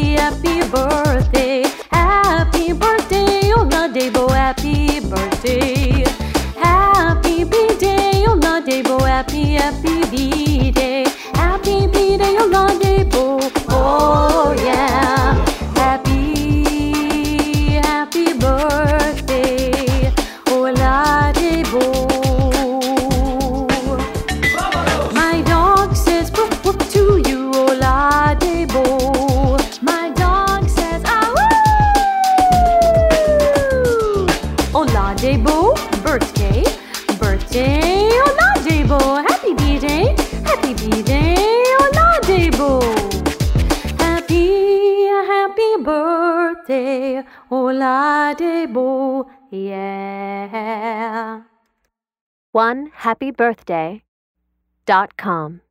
happy birthday. Happy birthday, Oladebo, happy birthday. Happy B-day, Oladebo, happy B-day. Happy B-day, Oladebo, oh yeah. Happy birthday, Oladebo. My dog says woof woof to you, Oladebo. My dog says ah woo. Oladebo, birthday, birthday, Oladebo. Happy B-day, Oladebo. Happy birthday, Oladebo, yeah. OneHappyBirthday.com